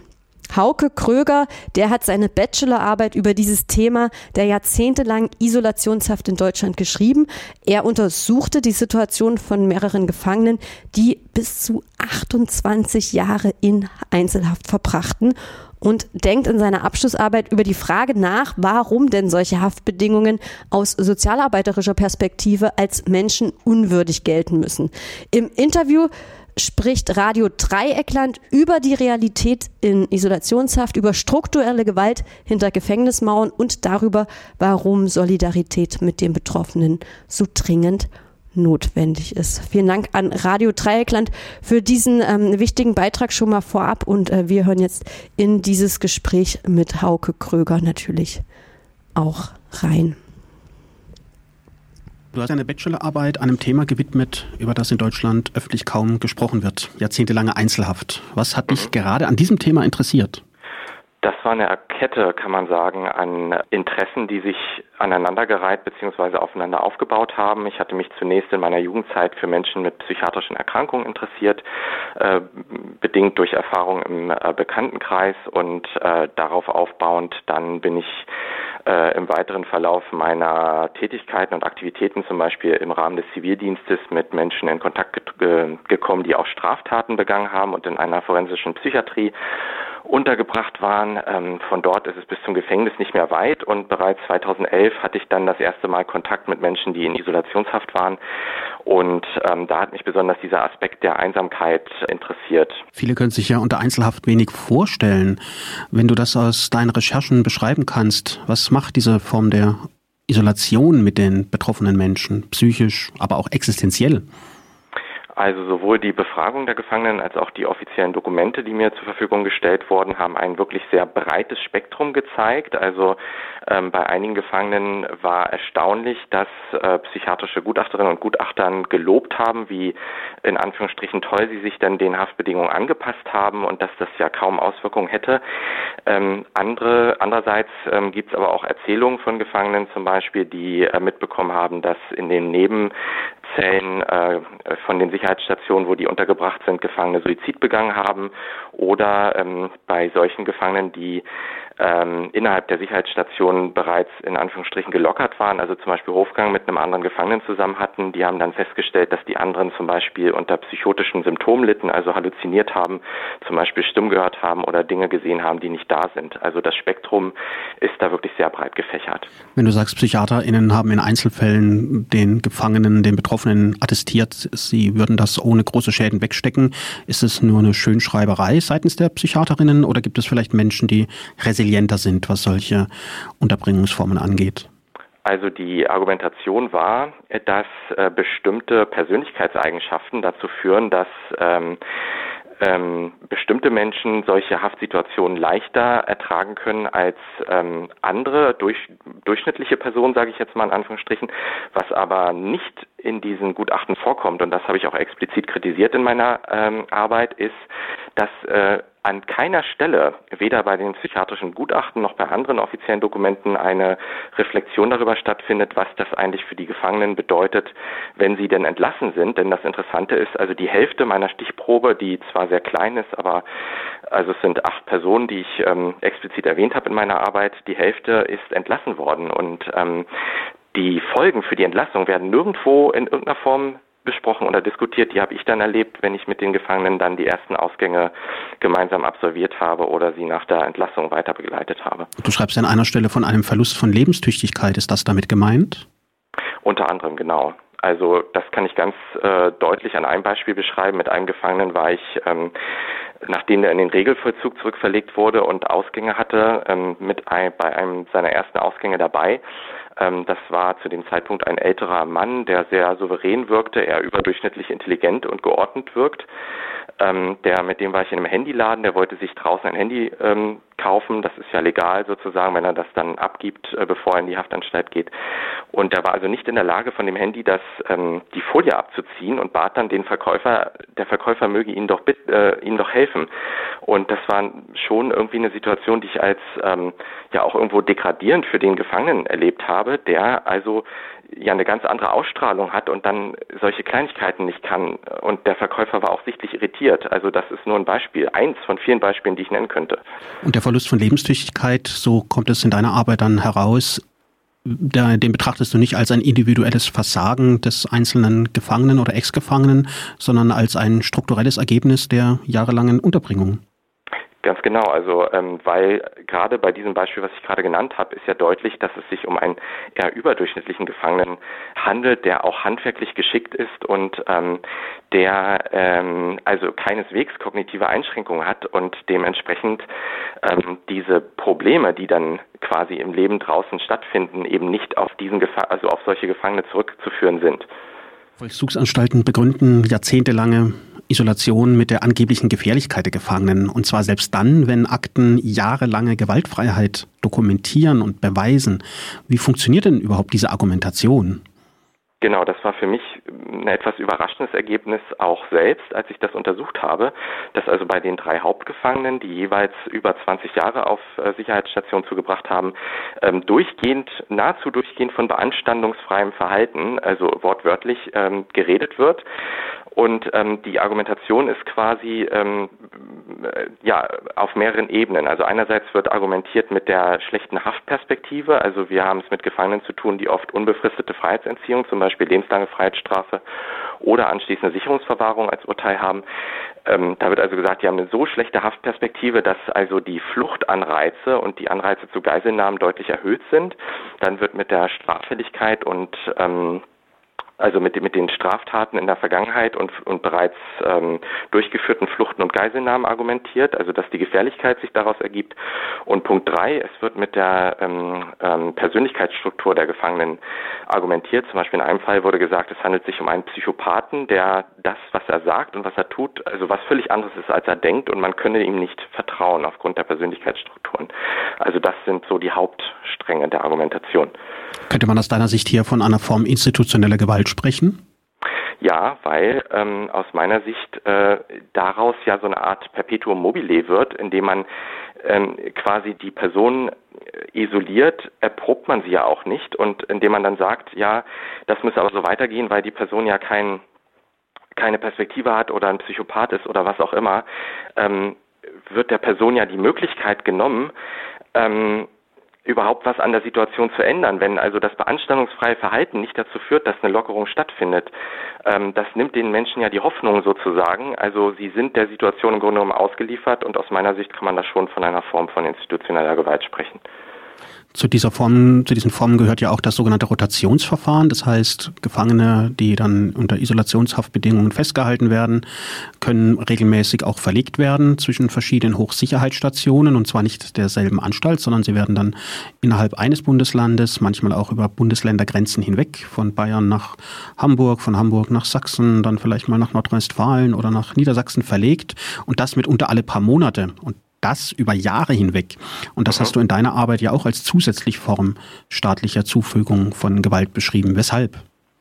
Hauke Kröger, der hat seine Bachelorarbeit über dieses Thema der jahrzehntelangen Isolationshaft in Deutschland geschrieben. Er untersuchte die Situation von mehreren Gefangenen, die bis zu achtundzwanzig Jahre in Einzelhaft verbrachten, und denkt in seiner Abschlussarbeit über die Frage nach, warum denn solche Haftbedingungen aus sozialarbeiterischer Perspektive als menschenunwürdig gelten müssen. Im Interview spricht Radio Dreieckland über die Realität in Isolationshaft, über strukturelle Gewalt hinter Gefängnismauern und darüber, warum Solidarität mit den Betroffenen so dringend notwendig ist. Vielen Dank an Radio Dreieckland für diesen ähm, wichtigen Beitrag schon mal vorab, und äh, wir hören jetzt in dieses Gespräch mit Hauke Kröger natürlich auch rein. Du hast eine Bachelorarbeit einem Thema gewidmet, über das in Deutschland öffentlich kaum gesprochen wird. Jahrzehntelange Einzelhaft. Was hat dich gerade an diesem Thema interessiert? Das war eine Kette, kann man sagen, an Interessen, die sich aneinandergereiht bzw. aufeinander aufgebaut haben. Ich hatte mich zunächst in meiner Jugendzeit für Menschen mit psychiatrischen Erkrankungen interessiert, äh, bedingt durch Erfahrungen im äh, Bekanntenkreis, und äh, darauf aufbauend dann bin ich äh, im weiteren Verlauf meiner Tätigkeiten und Aktivitäten, zum Beispiel im Rahmen des Zivildienstes, mit Menschen in Kontakt ge- gekommen, die auch Straftaten begangen haben und in einer forensischen Psychiatrie untergebracht waren. Ähm, von dort ist es bis zum Gefängnis nicht mehr weit, und bereits zweitausendelf hatte ich dann das erste Mal Kontakt mit Menschen, die in Isolationshaft waren, und ähm, da hat mich besonders dieser Aspekt der Einsamkeit interessiert. Viele können sich ja unter Einzelhaft wenig vorstellen. Wenn du das aus deinen Recherchen beschreiben kannst, was macht diese Form der Isolation mit den betroffenen Menschen, psychisch, aber auch existenziell? Also sowohl die Befragung der Gefangenen als auch die offiziellen Dokumente, die mir zur Verfügung gestellt wurden, haben ein wirklich sehr breites Spektrum gezeigt. Also ähm, bei einigen Gefangenen war erstaunlich, dass äh, psychiatrische Gutachterinnen und Gutachtern gelobt haben, wie in Anführungsstrichen toll sie sich dann den Haftbedingungen angepasst haben und dass das ja kaum Auswirkungen hätte. Ähm, andere, andererseits ähm, gibt es aber auch Erzählungen von Gefangenen zum Beispiel, die äh, mitbekommen haben, dass in den Nebenzellen äh, von den Sicherheitsstationen, wo die untergebracht sind, Gefangene Suizid begangen haben, oder ähm, bei solchen Gefangenen, die ähm, innerhalb der Sicherheitsstation bereits in Anführungsstrichen gelockert waren, also zum Beispiel Hofgang mit einem anderen Gefangenen zusammen hatten, die haben dann festgestellt, dass die anderen zum Beispiel unter psychotischen Symptomen litten, also halluziniert haben, zum Beispiel Stimmen gehört haben oder Dinge gesehen haben, die nicht da sind. Also das Spektrum ist da wirklich sehr breit gefächert. Wenn du sagst, PsychiaterInnen haben in Einzelfällen den Gefangenen, den Betroffenen attestiert, sie würden das ohne große Schäden wegstecken, ist es nur eine Schönschreiberei seitens der PsychiaterInnen, oder gibt es vielleicht Menschen, die resilienter sind, was solche Unterbringungsformen angeht? Also die Argumentation war, dass äh, bestimmte Persönlichkeitseigenschaften dazu führen, dass ähm, ähm, bestimmte Menschen solche Haftsituationen leichter ertragen können als ähm, andere, durch, durchschnittliche Personen, sage ich jetzt mal in Anführungsstrichen, was aber nicht in diesen Gutachten vorkommt, und das habe ich auch explizit kritisiert in meiner ähm, Arbeit, ist, dass äh, an keiner Stelle, weder bei den psychiatrischen Gutachten noch bei anderen offiziellen Dokumenten, eine Reflexion darüber stattfindet, was das eigentlich für die Gefangenen bedeutet, wenn sie denn entlassen sind. Denn das Interessante ist, also die Hälfte meiner Stichprobe, die zwar sehr klein ist, aber also es sind acht Personen, die ich ähm, explizit erwähnt habe in meiner Arbeit, die Hälfte ist entlassen worden, und ähm, die Folgen für die Entlassung werden nirgendwo in irgendeiner Form besprochen oder diskutiert. Die habe ich dann erlebt, wenn ich mit den Gefangenen dann die ersten Ausgänge gemeinsam absolviert habe oder sie nach der Entlassung weiter begleitet habe. Du schreibst an einer Stelle von einem Verlust von Lebenstüchtigkeit. Ist das damit gemeint? Unter anderem, genau. Also das kann ich ganz äh, deutlich an einem Beispiel beschreiben. Mit einem Gefangenen war ich, ähm, nachdem er in den Regelvollzug zurückverlegt wurde und Ausgänge hatte, ähm, mit ein, bei einem seiner ersten Ausgänge dabei. Ähm, das war zu dem Zeitpunkt ein älterer Mann, der sehr souverän wirkte, er überdurchschnittlich intelligent und geordnet wirkt. Ähm, der, mit dem war ich in einem Handyladen, der wollte sich draußen ein Handy ähm, kaufen. Das ist ja legal sozusagen, wenn er das dann abgibt, äh, bevor er in die Haftanstalt geht. Und er war also nicht in der Lage, von dem Handy das ähm, die Folie abzuziehen und bat dann den Verkäufer, der Verkäufer möge ihn doch bit, äh, ihm doch helfen. Und das war schon irgendwie eine Situation, die ich als ähm, ja auch irgendwo degradierend für den Gefangenen erlebt habe, der also ja eine ganz andere Ausstrahlung hat und dann solche Kleinigkeiten nicht kann. Und der Verkäufer war auch sichtlich irritiert. Also das ist nur ein Beispiel, eins von vielen Beispielen, die ich nennen könnte. Und der Verlust von Lebenstüchtigkeit, so kommt es in deiner Arbeit dann heraus, der, den betrachtest du nicht als ein individuelles Versagen des einzelnen Gefangenen oder Ex-Gefangenen, sondern als ein strukturelles Ergebnis der jahrelangen Unterbringung. Ganz genau, also ähm, weil gerade bei diesem Beispiel, was ich gerade genannt habe, ist ja deutlich, dass es sich um einen eher überdurchschnittlichen Gefangenen handelt, der auch handwerklich geschickt ist und ähm, der ähm, also keineswegs kognitive Einschränkungen hat und dementsprechend ähm, diese Probleme, die dann quasi im Leben draußen stattfinden, eben nicht auf diesen Gefa- also auf solche Gefangene zurückzuführen sind. Vollzugsanstalten begründen jahrzehntelange Isolation mit der angeblichen Gefährlichkeit der Gefangenen. Und zwar selbst dann, wenn Akten jahrelange Gewaltfreiheit dokumentieren und beweisen. Wie funktioniert denn überhaupt diese Argumentation? Genau, das war für mich ein etwas überraschendes Ergebnis auch selbst, als ich das untersucht habe, dass also bei den drei Hauptgefangenen, die jeweils über zwanzig Jahre auf äh, Sicherheitsstationen zugebracht haben, ähm, durchgehend, nahezu durchgehend von beanstandungsfreiem Verhalten, also wortwörtlich, ähm, geredet wird. Und ähm, die Argumentation ist quasi ähm, äh, ja auf mehreren Ebenen. Also einerseits wird argumentiert mit der schlechten Haftperspektive. Also wir haben es mit Gefangenen zu tun, die oft unbefristete Freiheitsentziehung, zum Beispiel lebenslange Freiheitsstrafe oder anschließende Sicherungsverwahrung als Urteil haben. Ähm, da wird also gesagt, die haben eine so schlechte Haftperspektive, dass also die Fluchtanreize und die Anreize zu Geiselnahmen deutlich erhöht sind. Dann wird mit der Straffälligkeit und ähm, also mit, mit den Straftaten in der Vergangenheit und, und bereits ähm, durchgeführten Fluchten und Geiselnahmen argumentiert, also dass die Gefährlichkeit sich daraus ergibt. Und Punkt drei, es wird mit der ähm, ähm, Persönlichkeitsstruktur der Gefangenen argumentiert. Zum Beispiel in einem Fall wurde gesagt, es handelt sich um einen Psychopathen, der das, was er sagt und was er tut, also was völlig anderes ist, als er denkt, und man könne ihm nicht vertrauen aufgrund der Persönlichkeitsstrukturen. Also das sind so die Hauptstränge der Argumentation. Könnte man aus deiner Sicht hier von einer Form institutioneller Gewalt sprechen? Ja, weil ähm, aus meiner Sicht äh, daraus ja so eine Art Perpetuum mobile wird, indem man ähm, quasi die Person isoliert, erprobt man sie ja auch nicht, und indem man dann sagt, ja, das müsse aber so weitergehen, weil die Person ja kein, keine Perspektive hat oder ein Psychopath ist oder was auch immer, ähm, wird der Person ja die Möglichkeit genommen, ähm, überhaupt was an der Situation zu ändern. Wenn also das beanstandungsfreie Verhalten nicht dazu führt, dass eine Lockerung stattfindet, ähm, das nimmt den Menschen ja die Hoffnung sozusagen. Also sie sind der Situation im Grunde genommen ausgeliefert, und aus meiner Sicht kann man da schon von einer Form von institutioneller Gewalt sprechen. Zu dieser Form, zu diesen Formen gehört ja auch das sogenannte Rotationsverfahren. Das heißt, Gefangene, die dann unter Isolationshaftbedingungen festgehalten werden, können regelmäßig auch verlegt werden zwischen verschiedenen Hochsicherheitsstationen, und zwar nicht derselben Anstalt, sondern sie werden dann innerhalb eines Bundeslandes, manchmal auch über Bundesländergrenzen hinweg, von Bayern nach Hamburg, von Hamburg nach Sachsen, dann vielleicht mal nach Nordrhein-Westfalen oder nach Niedersachsen verlegt, und das mitunter alle paar Monate. Und das über Jahre hinweg. Und das hast du in deiner Arbeit ja auch als zusätzliche Form staatlicher Zufügung von Gewalt beschrieben. Weshalb?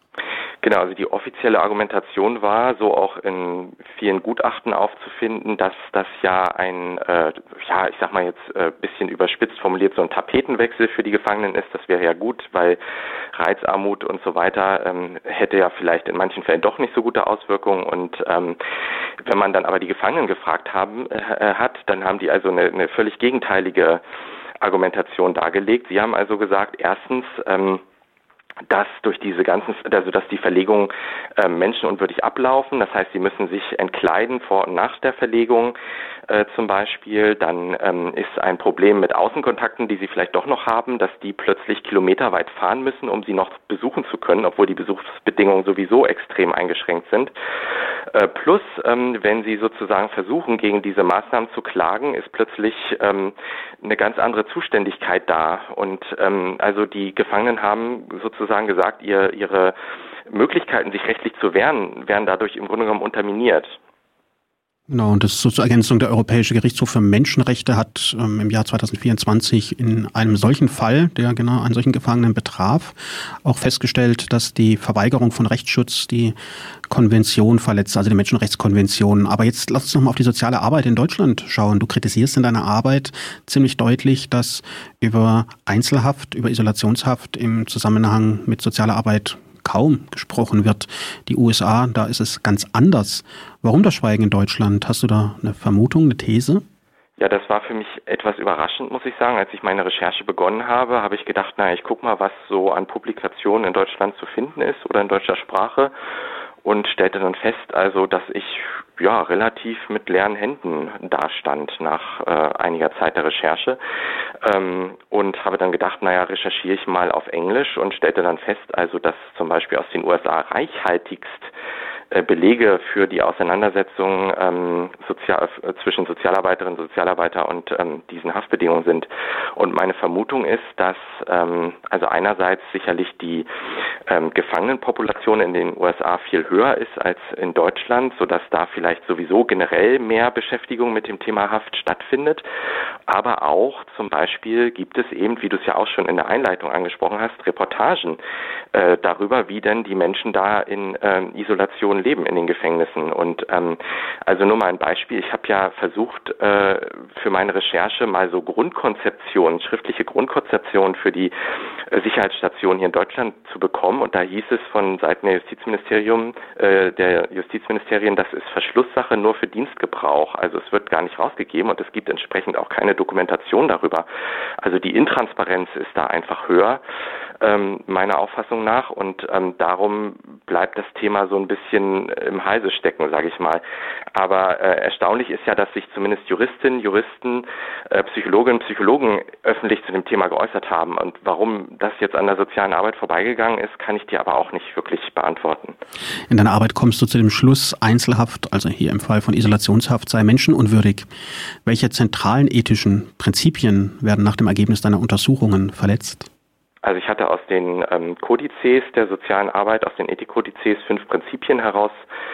Genau, also die offizielle Argumentation war, so auch in vielen Gutachten aufzufinden, dass das ja ein, äh, ja, ich sag mal jetzt äh, bisschen überspitzt formuliert, so ein Tapetenwechsel für die Gefangenen ist. Das wäre ja gut, weil Reizarmut und so weiter ähm, hätte ja vielleicht in manchen Fällen doch nicht so gute Auswirkungen. Und ähm, wenn man dann aber die Gefangenen gefragt haben, äh, hat, dann haben die also eine, eine völlig gegenteilige Argumentation dargelegt. Sie haben also gesagt, erstens, ähm, dass durch diese ganzen, also dass die Verlegungen äh, menschenunwürdig ablaufen. Das heißt, sie müssen sich entkleiden vor und nach der Verlegung äh, zum Beispiel. Dann ähm, ist ein Problem mit Außenkontakten, die sie vielleicht doch noch haben, dass die plötzlich kilometerweit fahren müssen, um sie noch besuchen zu können, obwohl die Besuchsbedingungen sowieso extrem eingeschränkt sind. Äh, plus, ähm, wenn sie sozusagen versuchen, gegen diese Maßnahmen zu klagen, ist plötzlich ähm, eine ganz andere Zuständigkeit da. Und ähm, also die Gefangenen haben sozusagen gesagt, ihr, ihre Möglichkeiten, sich rechtlich zu wehren, werden dadurch im Grunde genommen unterminiert. Genau, und das so zur Ergänzung, der Europäische Gerichtshof für Menschenrechte hat ähm, im Jahr zweitausendvierundzwanzig in einem solchen Fall, der genau einen solchen Gefangenen betraf, auch festgestellt, dass die Verweigerung von Rechtsschutz die Konvention verletzt, also die Menschenrechtskonvention. Aber jetzt lass uns noch mal auf die soziale Arbeit in Deutschland schauen. Du kritisierst in deiner Arbeit ziemlich deutlich, dass über Einzelhaft, über Isolationshaft im Zusammenhang mit sozialer Arbeit kaum gesprochen wird. Die U S A, da ist es ganz anders. Warum das Schweigen in Deutschland? Hast du da eine Vermutung, eine These? Ja, das war für mich etwas überraschend, muss ich sagen. Als ich meine Recherche begonnen habe, habe ich gedacht, naja, ich gucke mal, was so an Publikationen in Deutschland zu finden ist oder in deutscher Sprache und stellte dann fest, also, dass ich ja relativ mit leeren Händen dastand nach äh, einiger Zeit der Recherche ähm, und habe dann gedacht, naja, recherchiere ich mal auf Englisch und stellte dann fest, also, dass zum Beispiel aus den U S A reichhaltigst Belege für die Auseinandersetzung ähm, sozial, äh, zwischen Sozialarbeiterinnen und Sozialarbeiter und ähm, diesen Haftbedingungen sind. Und meine Vermutung ist, dass ähm, also einerseits sicherlich die ähm, Gefangenenpopulation in den U S A viel höher ist als in Deutschland, sodass da vielleicht sowieso generell mehr Beschäftigung mit dem Thema Haft stattfindet. Aber auch zum Beispiel gibt es eben, wie du es ja auch schon in der Einleitung angesprochen hast, Reportagen äh, darüber, wie denn die Menschen da in äh, Isolation leben in den Gefängnissen. Und ähm, also nur mal ein Beispiel. Ich habe ja versucht, äh, für meine Recherche mal so Grundkonzeptionen, schriftliche Grundkonzeptionen für die äh, Sicherheitsstationen hier in Deutschland zu bekommen. Und da hieß es von Seiten der Justizministerium, äh, der Justizministerien, das ist Verschlusssache nur für Dienstgebrauch. Also es wird gar nicht rausgegeben und es gibt entsprechend auch keine Dokumentation darüber. Also die Intransparenz ist da einfach höher, ähm, meiner Auffassung nach. Und ähm, darum bleibt das Thema so ein bisschen im Halse stecken, sage ich mal. Aber äh, erstaunlich ist ja, dass sich zumindest Juristinnen, Juristen, äh, Psychologinnen und Psychologen öffentlich zu dem Thema geäußert haben. Und warum das jetzt an der sozialen Arbeit vorbeigegangen ist, kann ich dir aber auch nicht wirklich beantworten. In deiner Arbeit kommst du zu dem Schluss, Einzelhaft, also hier im Fall von Isolationshaft, sei menschenunwürdig. Welche zentralen ethischen Prinzipien werden nach dem Ergebnis deiner Untersuchungen verletzt? Also ich hatte aus den ähm, Kodizes der sozialen Arbeit, aus den Ethikkodizes fünf Prinzipien heraus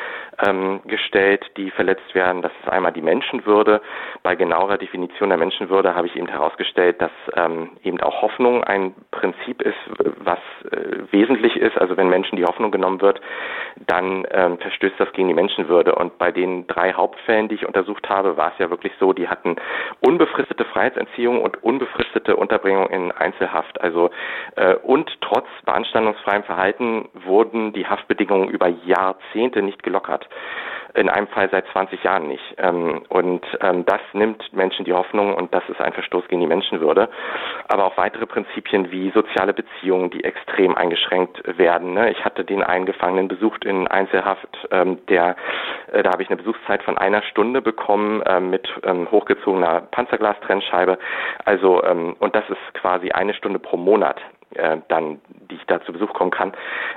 ähm, gestellt, die verletzt werden. Das ist einmal die Menschenwürde. Bei genauerer Definition der Menschenwürde habe ich eben herausgestellt, dass ähm, eben auch Hoffnung ein Prinzip ist, was äh, wesentlich ist. Also wenn Menschen die Hoffnung genommen wird, dann ähm, verstößt das gegen die Menschenwürde. Und bei den drei Hauptfällen, die ich untersucht habe, war es ja wirklich so, die hatten unbefristete Freiheitsentziehung und unbefristete Unterbringung in Einzelhaft. Also äh, und trotz beanstandungsfreiem Verhalten wurden die Haftbedingungen über Jahrzehnte nicht gelockert. In einem Fall seit zwanzig Jahren nicht. Und das nimmt Menschen die Hoffnung und das ist ein Verstoß gegen die Menschenwürde. Aber auch weitere Prinzipien wie soziale Beziehungen, die extrem eingeschränkt werden. Ich hatte den einen Gefangenen besucht in Einzelhaft, der, da habe ich eine Besuchszeit von einer Stunde bekommen mit hochgezogener Panzerglastrennscheibe. Also, und das ist quasi eine Stunde pro Monat, dann, die ich da zu Besuch kommen kann.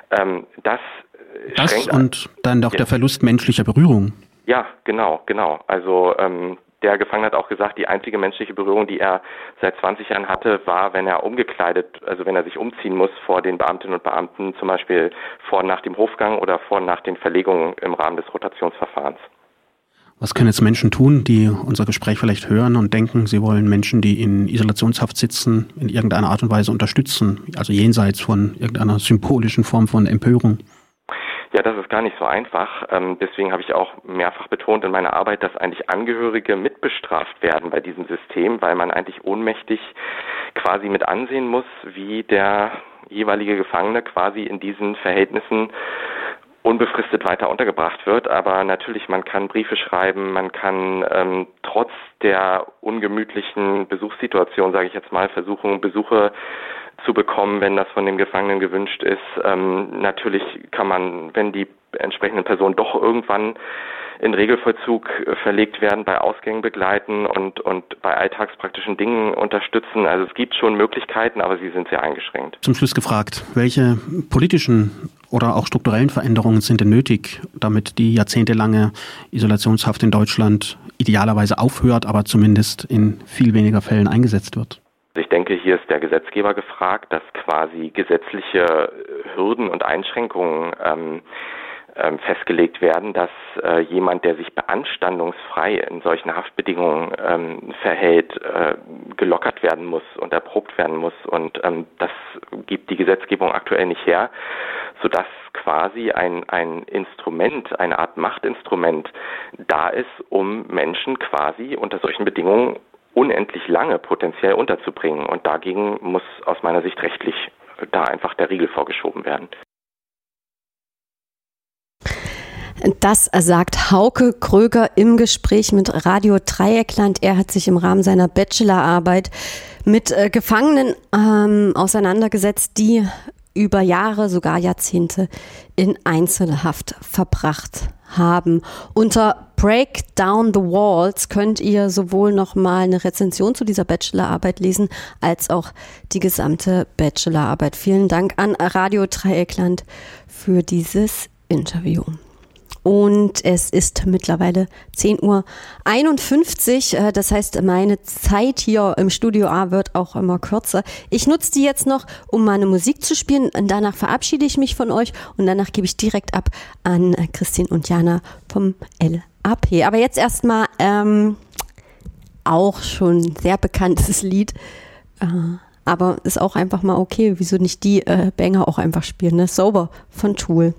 Das Das und dann auch ja. der Verlust menschlicher Berührung. Ja, genau, genau. Also ähm, der Gefangene hat auch gesagt, die einzige menschliche Berührung, die er seit zwanzig Jahren hatte, war, wenn er umgekleidet, also wenn er sich umziehen muss vor den Beamtinnen und Beamten, zum Beispiel vor und nach dem Hofgang oder vor und nach den Verlegungen im Rahmen des Rotationsverfahrens. Was können jetzt Menschen tun, die unser Gespräch vielleicht hören und denken, sie wollen Menschen, die in Isolationshaft sitzen, in irgendeiner Art und Weise unterstützen, also jenseits von irgendeiner symbolischen Form von Empörung? Ja, das ist gar nicht so einfach. Ähm, deswegen habe ich auch mehrfach betont in meiner Arbeit, dass eigentlich Angehörige mitbestraft werden bei diesem System, weil man eigentlich ohnmächtig quasi mit ansehen muss, wie der jeweilige Gefangene quasi in diesen Verhältnissen unbefristet weiter untergebracht wird. Aber natürlich, man kann Briefe schreiben, man kann ähm, trotz der ungemütlichen Besuchssituation, sage ich jetzt mal, versuchen, Besuche zu bekommen, wenn das von dem Gefangenen gewünscht ist. Ähm, natürlich kann man, wenn die entsprechenden Personen doch irgendwann in Regelvollzug verlegt werden, bei Ausgängen begleiten und, und bei alltagspraktischen Dingen unterstützen. Also es gibt schon Möglichkeiten, aber sie sind sehr eingeschränkt. Zum Schluss gefragt, welche politischen oder auch strukturellen Veränderungen sind denn nötig, damit die jahrzehntelange Isolationshaft in Deutschland idealerweise aufhört, aber zumindest in viel weniger Fällen eingesetzt wird? Ich denke, hier ist der Gesetzgeber gefragt, dass quasi gesetzliche Hürden und Einschränkungen ähm, ähm, festgelegt werden, dass äh, jemand, der sich beanstandungsfrei in solchen Haftbedingungen ähm, verhält, äh, gelockert werden muss und erprobt werden muss. Und ähm, das gibt die Gesetzgebung aktuell nicht her, sodass quasi ein, ein Instrument, eine Art Machtinstrument da ist, um Menschen quasi unter solchen Bedingungen unendlich lange potenziell unterzubringen. Und dagegen muss aus meiner Sicht rechtlich da einfach der Riegel vorgeschoben werden. Das sagt Hauke Kröger im Gespräch mit Radio Dreieckland. Er hat sich im Rahmen seiner Bachelorarbeit mit äh, Gefangenen ähm, auseinandergesetzt, die über Jahre, sogar Jahrzehnte in Einzelhaft verbracht haben. Unter Break Down the Walls könnt ihr sowohl nochmal eine Rezension zu dieser Bachelorarbeit lesen, als auch die gesamte Bachelorarbeit. Vielen Dank an Radio Dreieckland für dieses Interview. Und es ist mittlerweile zehn Uhr einundfünfzig, das heißt, meine Zeit hier im Studio A wird auch immer kürzer. Ich nutze die jetzt noch, um meine Musik zu spielen. Danach verabschiede ich mich von euch und danach gebe ich direkt ab an Christine und Jana vom L A P. Aber jetzt erstmal ähm, auch schon sehr bekanntes Lied, äh, aber ist auch einfach mal okay. Wieso nicht die äh, Banger auch einfach spielen, ne? Sober von Tool.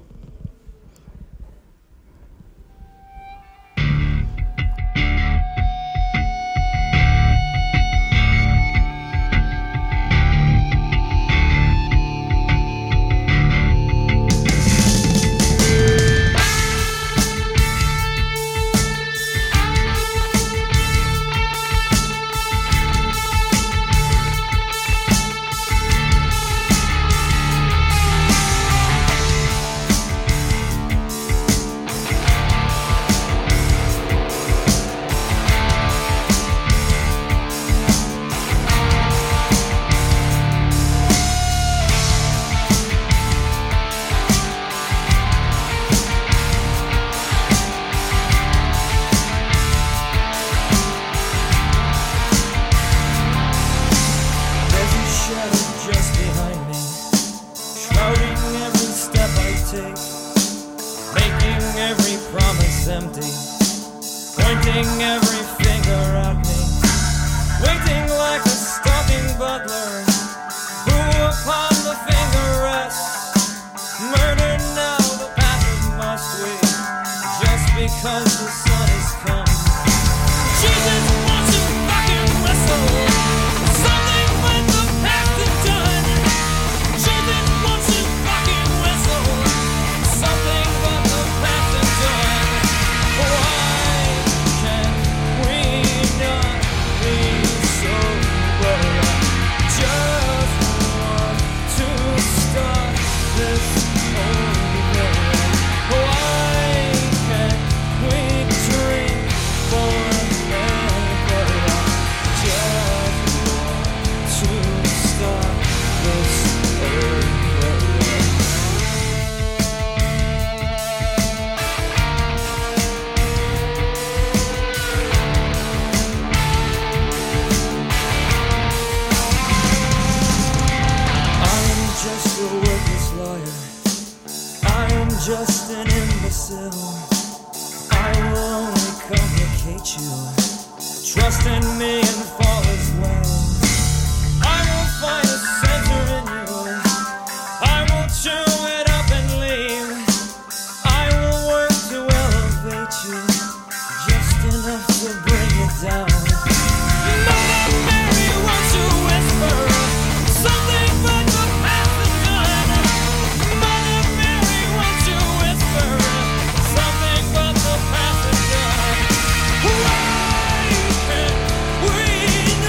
Why can't we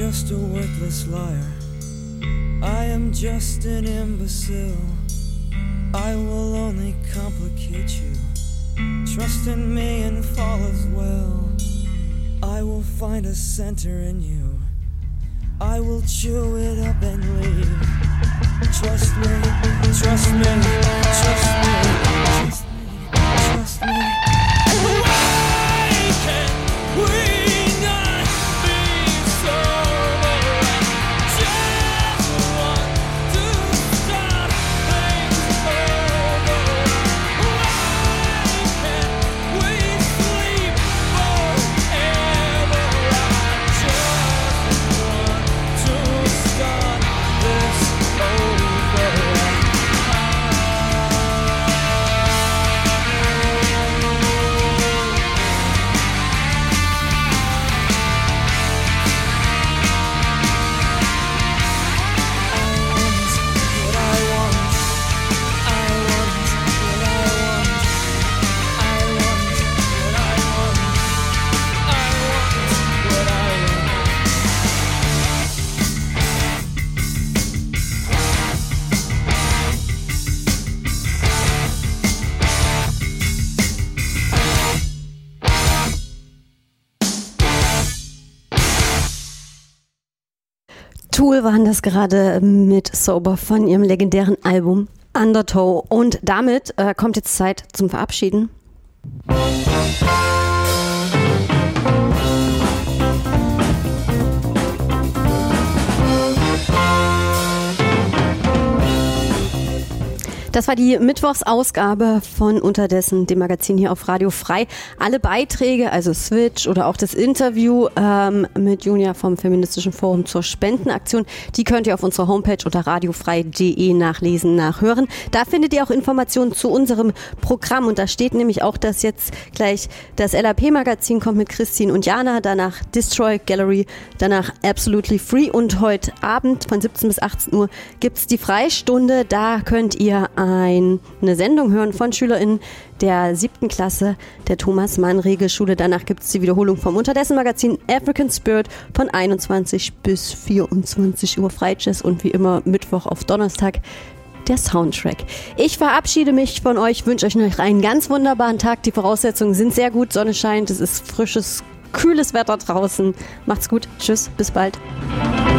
just a worthless liar. I am just an imbecile. I will only complicate you. Trust in me and fall as well. I will find a center in you. I will chew it up and leave. Trust me, trust me, trust me, trust me, trust me. Why can't we not be sober? Just want to start things over. Why can't we sleep forever? I just want to start this over. Tool waren das gerade mit Sober von ihrem legendären Album Undertow. Und damit äh, kommt jetzt Zeit zum Verabschieden. Das war die Mittwochsausgabe von Unterdessen, dem Magazin hier auf Radio Frei. Alle Beiträge, also Switch oder auch das Interview ähm, mit Junia vom Feministischen Forum zur Spendenaktion, die könnt ihr auf unserer Homepage unter radiofrei punkt de nachlesen, nachhören. Da findet ihr auch Informationen zu unserem Programm und da steht nämlich auch, dass jetzt gleich das L A P-Magazin kommt mit Christine und Jana, danach Destroy Gallery, danach Absolutely Free und heute Abend von siebzehn bis achtzehn Uhr gibt's die Freistunde. Da könnt ihr ein, eine Sendung hören von SchülerInnen der siebten Klasse der Thomas-Mann-Regelschule. Danach gibt es die Wiederholung vom Unterdessen-Magazin African Spirit von einundzwanzig bis vierundzwanzig Uhr Freijazz und wie immer Mittwoch auf Donnerstag der Soundtrack. Ich verabschiede mich von euch, wünsche euch noch einen ganz wunderbaren Tag. Die Voraussetzungen sind sehr gut, Sonne scheint, es ist frisches, kühles Wetter draußen. Macht's gut, tschüss, bis bald.